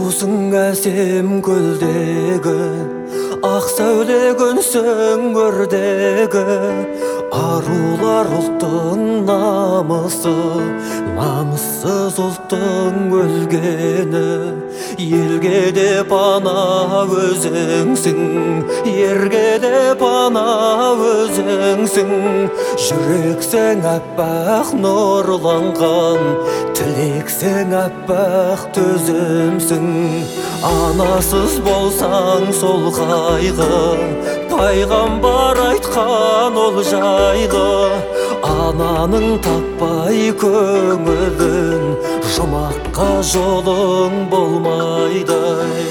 Сусың әсем көлдегі, ақ сәуле күнсің өрдегі. Арулар ұлттың намысы, намыссыз ұлттың өлгені. Елге де пана өзіңсің, ерге де пана өзіңсің. Жүрексің аппақ нұрланған, тілексің аппақ төзімсің. Анасыз болсаң сол қайғы, пайғамбар айтқан ол жайлы. Ананың таппай көңілін, жұмаққа жолың болмайды.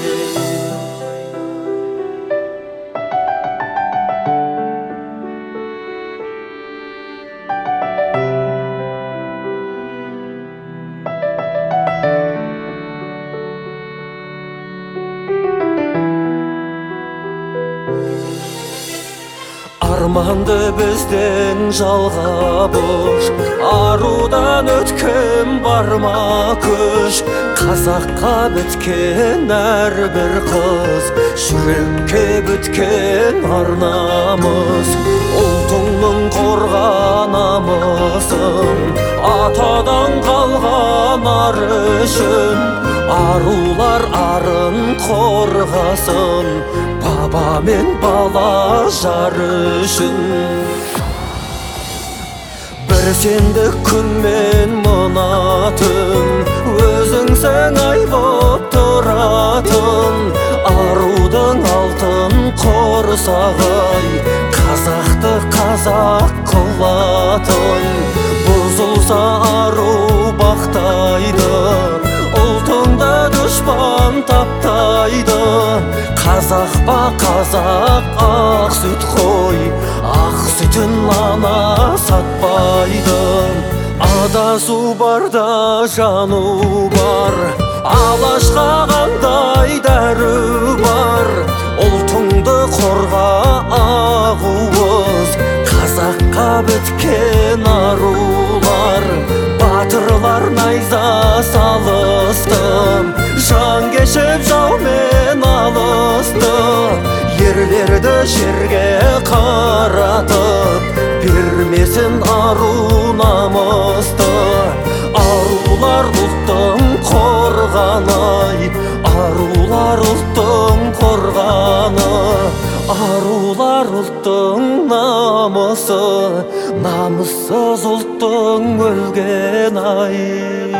Арманды бізден жалға бұш, арудан өткен барма күш. Қазаққа біткен әрбір қыз, жүрекке біткен арнамыз. Ұлтыңның қорған намысын, атадан қалған ар үшін. Арулар арын қорғасын, баба мен бала жар үшін. Бір сендік күн мен мына түн, өзіңсің ай боп тұратын. Арудың алтын құрсағай, қазақты қазақ қылатын. Бұзылса ару бақтайды, ұлтыңды дұшпан таптайды. Қазақ па қазақ ақ сүт қой, ақ сүтін ана сатпайды. Адасу барда жану бар, алашқа қандай дәру бар. Ұлтыңды қорға ағуыз, қазаққа біткен арулар. Батырлар найза салысты, жан кешіп жаумен алысты. Ерлерді жерге қаратып, бермесін ару намысты. Арулар ұлттың қорғаны, арулар ұлттың қорғаны. Арулар ұлттың намысы, намыссыз ұлттың өлген ай.